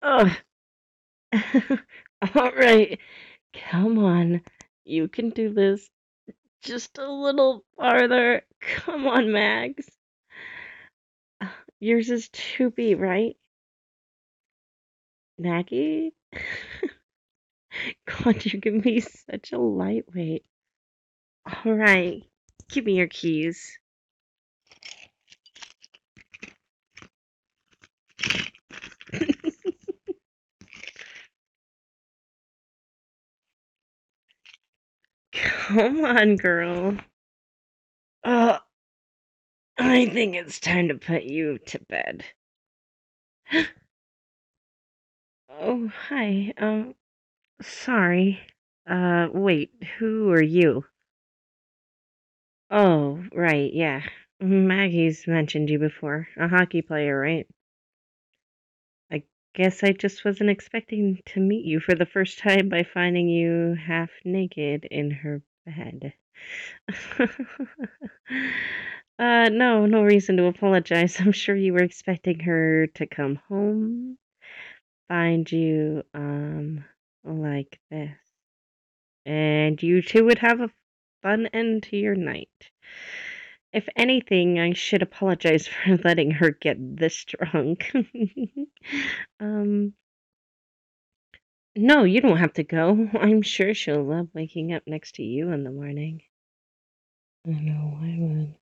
Oh, all right. Come on. You can do this. Just a little farther. Come on, Mags. Yours is 2B, right? Maggie? God, you give me such a lightweight. All right. Give me your keys. Come on, girl. Uh, I think it's time to put you to bed. Oh, hi. Sorry. Wait, who are you? Oh, right, yeah. Maggie's mentioned you before. A hockey player, right? I guess I just wasn't expecting to meet you for the first time by finding you half naked in her bed. No, no reason to apologize. I'm sure you were expecting her to come home, find you, like this. And you two would have a fun end to your night. If anything, I should apologize for letting her get this drunk. um, no, you don't have to go. I'm sure she'll love waking up next to you in the morning. I know, I would.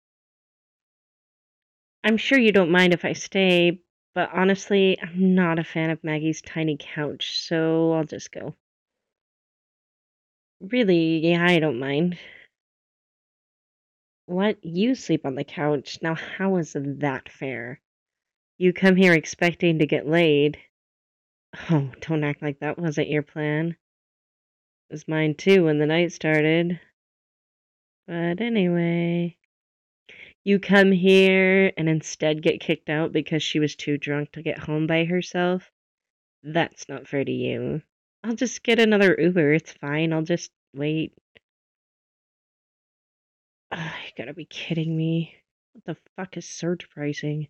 I'm sure you don't mind if I stay, but honestly, I'm not a fan of Maggie's tiny couch, so I'll just go. Really, yeah, I don't mind. What? You sleep on the couch? Now, how is that fair? You come here expecting to get laid. Oh, don't act like that wasn't your plan. It was mine too when the night started. But anyway, you come here and instead get kicked out because she was too drunk to get home by herself? That's not fair to you. I'll just get another Uber. It's fine. I'll just wait. You gotta be kidding me. What the fuck is surge pricing?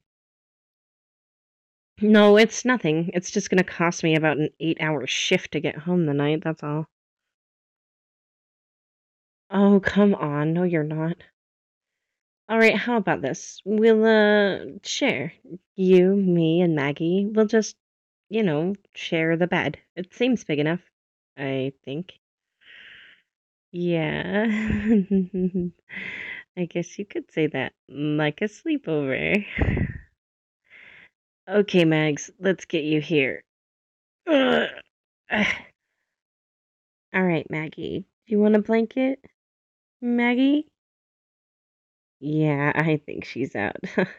No, it's nothing. It's just gonna cost me about an 8-hour shift to get home the night, that's all. Oh, come on. No, you're not. All right, how about this? We'll share. You, me, and Maggie. We'll just, share the bed. It seems big enough, I think. Yeah. I guess you could say that. Like a sleepover. Okay, Mags, let's get you here. Ugh. All right, Maggie. Do you want a blanket? Maggie? Yeah, I think she's out.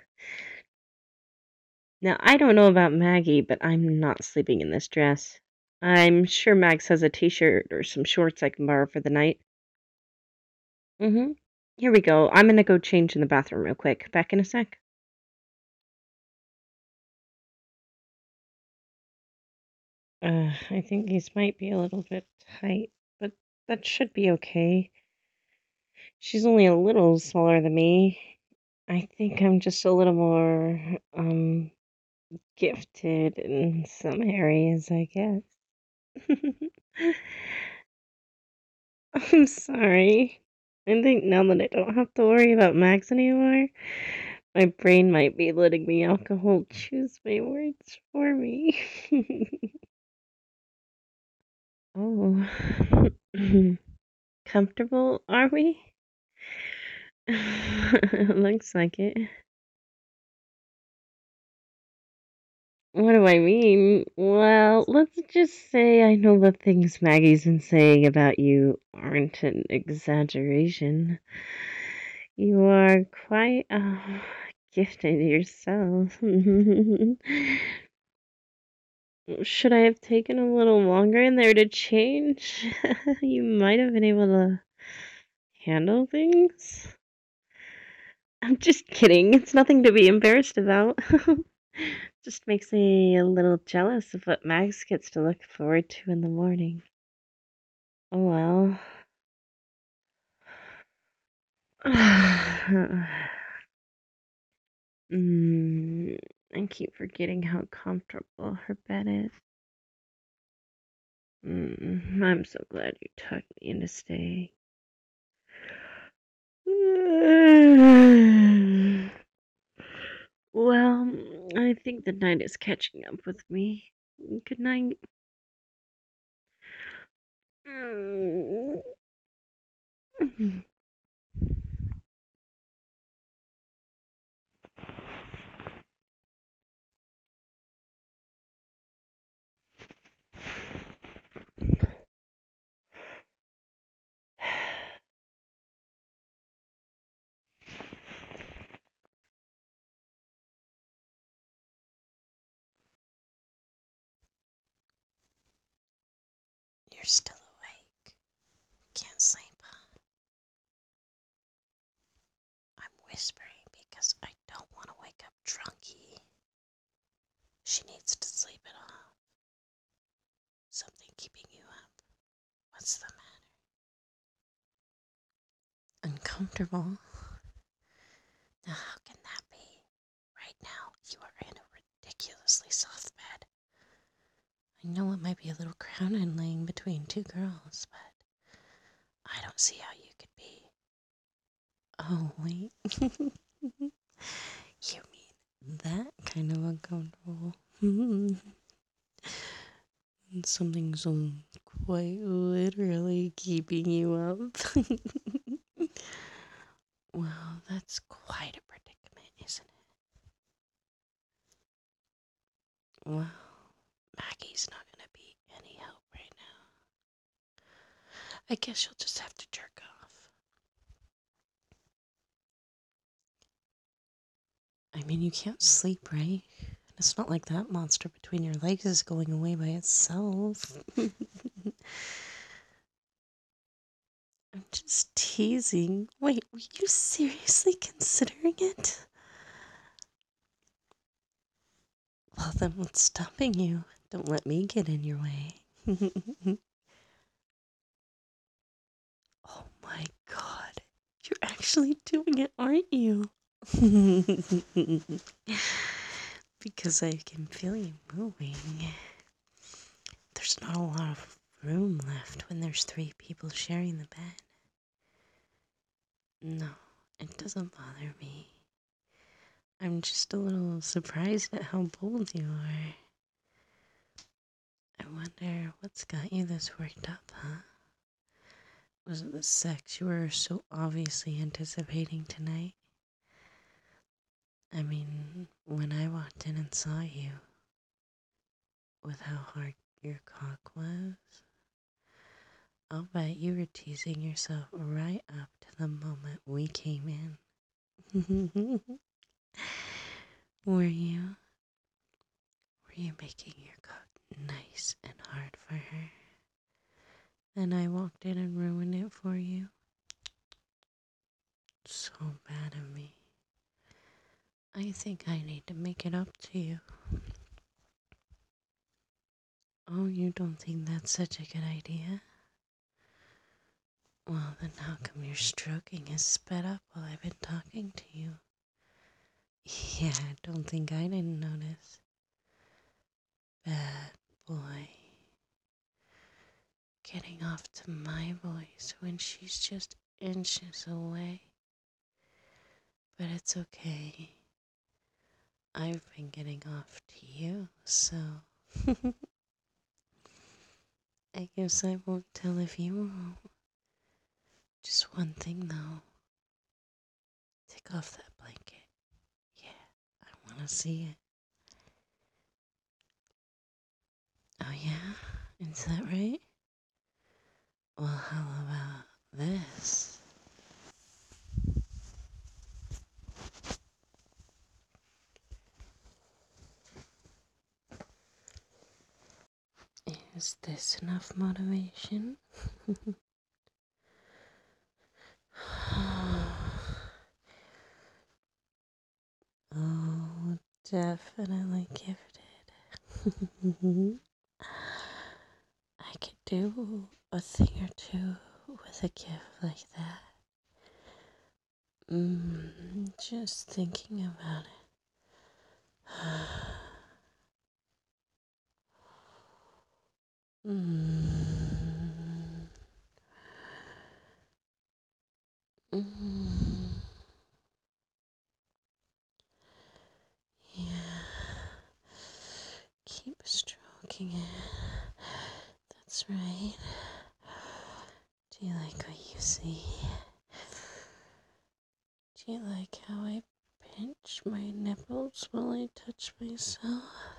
Now, I don't know about Maggie, but I'm not sleeping in this dress. I'm sure Max has a t-shirt or some shorts I can borrow for the night. Mm-hmm. Here we go. I'm gonna go change in the bathroom real quick. Back in a sec. I think these might be a little bit tight, but that should be okay. She's only a little smaller than me. I think I'm just a little more, gifted in some areas, I guess. I'm sorry. I think now that I don't have to worry about Max anymore, my brain might be letting the alcohol choose my words for me. Oh. Comfortable, are we? Looks like it. What do I mean? Well, let's just say I know the things Maggie's been saying about you aren't an exaggeration. You are quite gifted yourself. Should I have taken a little longer in there to change? You might have been able to handle things. I'm just kidding. It's nothing to be embarrassed about. Just makes me a little jealous of what Max gets to look forward to in the morning. Oh well. mm, I keep forgetting how comfortable her bed is. I'm so glad you tucked me into staying. Well, I think the night is catching up with me. Good night. You're still awake. Can't sleep, huh? I'm whispering because I don't want to wake up Drunky. She needs to sleep it off. Something keeping you up. What's the matter? Uncomfortable? Now, how can that be? Right now, you are in a ridiculously soft bed. I know it might be a little crowded laying between two girls, but I don't see how you could be. Oh, wait. You mean that kind of uncomfortable? Something's quite literally keeping you up. Well, that's quite a predicament, isn't it? Well, Maggie's not gonna be any help right now. I guess you'll just have to jerk off. I mean, you can't sleep, right? It's not like that monster between your legs is going away by itself. I'm just teasing. Wait, were you seriously considering it? Well, then what's stopping you? Don't let me get in your way. Oh my god. You're actually doing it, aren't you? Because I can feel you moving. There's not a lot of room left when there's three people sharing the bed. No, it doesn't bother me. I'm just a little surprised at how bold you are. I wonder what's got you this worked up, huh? Was it the sex you were so obviously anticipating tonight? I mean, when I walked in and saw you, with how hard your cock was, I'll bet you were teasing yourself right up to the moment we came in. Were you? Were you making your cock nice and hard for her? And I walked in and ruined it for you? So bad of me. I think I need to make it up to you. Oh, you don't think that's such a good idea? Well, then how come your stroking is sped up while I've been talking to you? Yeah, don't think I didn't notice. Bad boy. Getting off to my voice when she's just inches away. But it's okay. I've been getting off to you, so I guess I won't tell if you won't. Just one thing though. Take off that blanket. Yeah, I wanna see it. Oh yeah? Is that right? Well, how about this? Is this enough motivation? Oh, definitely gifted. I could do a thing or two with a gift like that. Just thinking about it Mm. Mm. Yeah. Keep stroking it. That's right. Do you like what you see? Do you like how I pinch my nipples while I touch myself?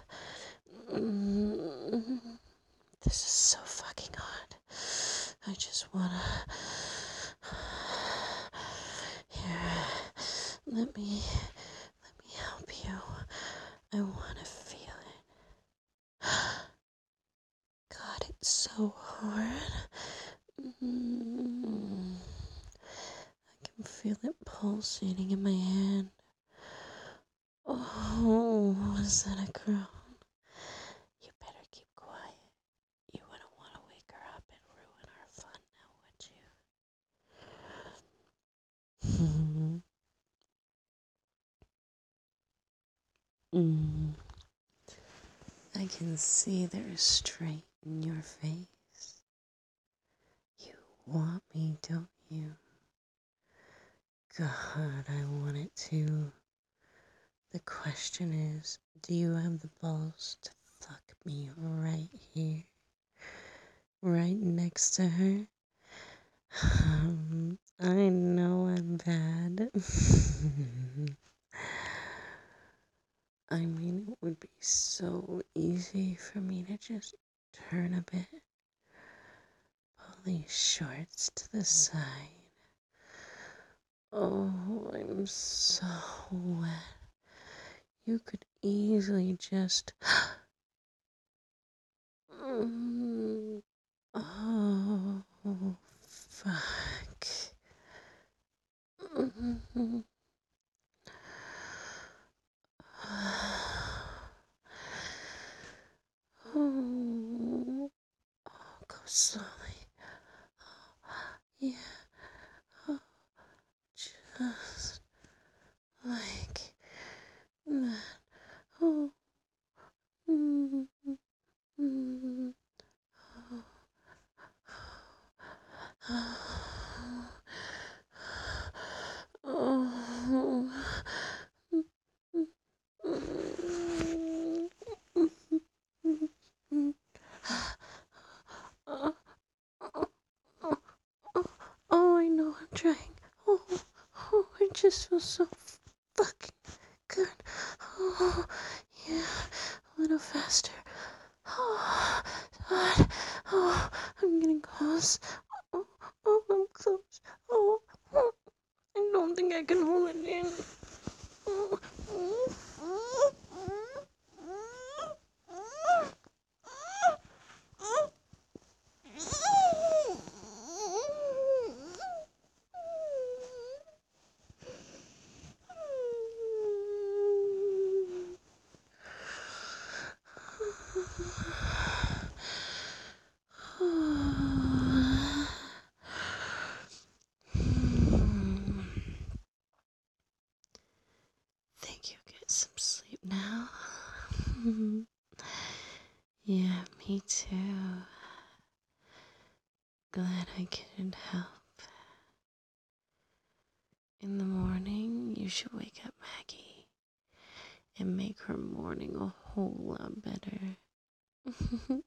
Mm. This is so fucking hot. I just wanna. Here, let me help you. I wanna feel it. God, it's so hard. Mm. I can feel it pulsating in my hand. Oh, is that a groan? You better keep quiet. You wouldn't want to wake her up and ruin our fun now, would you? mm. I can see there's straight in your face. You want me, don't you? God, I want it too. The question is, do you have the balls to fuck me right here? Right next to her? I know I'm bad. I mean, it would be so easy for me to just turn a bit, pull these shorts to the side. Oh, I'm so wet. You could easily just. Oh, fuck. Oh, go slowly. Yeah, oh, just like that. Oh, mm, mm, oh, oh, oh, I know I'm trying. Oh, oh, it just feels so fucking good. Oh, yeah, a little faster. Oh, God. Oh, I'm getting close. Oh, oh, I'm close. Oh, oh, I don't think I can hold it in. Oh, oh, oh, think you get some sleep now? Yeah, me too. Glad I could help. In the morning, you should wake up Maggie and make her morning a whole lot better. Don't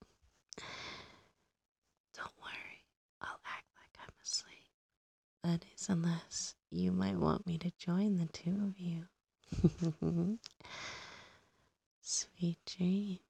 worry, I'll act like I'm asleep. That is, unless you might want me to join the two of you. Sweet dreams.